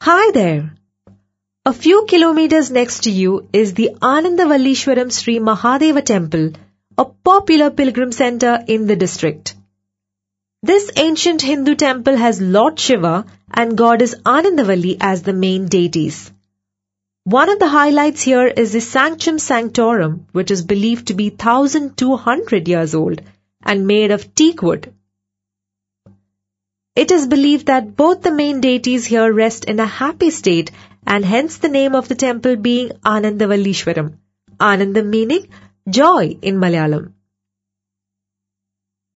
Hi there! A few kilometers next to you is the Anandavallishwaram Sri Mahadeva Temple, a popular pilgrim center in the district. This ancient Hindu temple has Lord Shiva and goddess Anandavalli as the main deities. One of the highlights here is the Sanctum Sanctorum, which is believed to be 1200 years old and made of teak wood. It is believed that both the main deities here rest in a happy state, and hence the name of the temple being Anandavallishwaram. Anandam meaning joy in Malayalam.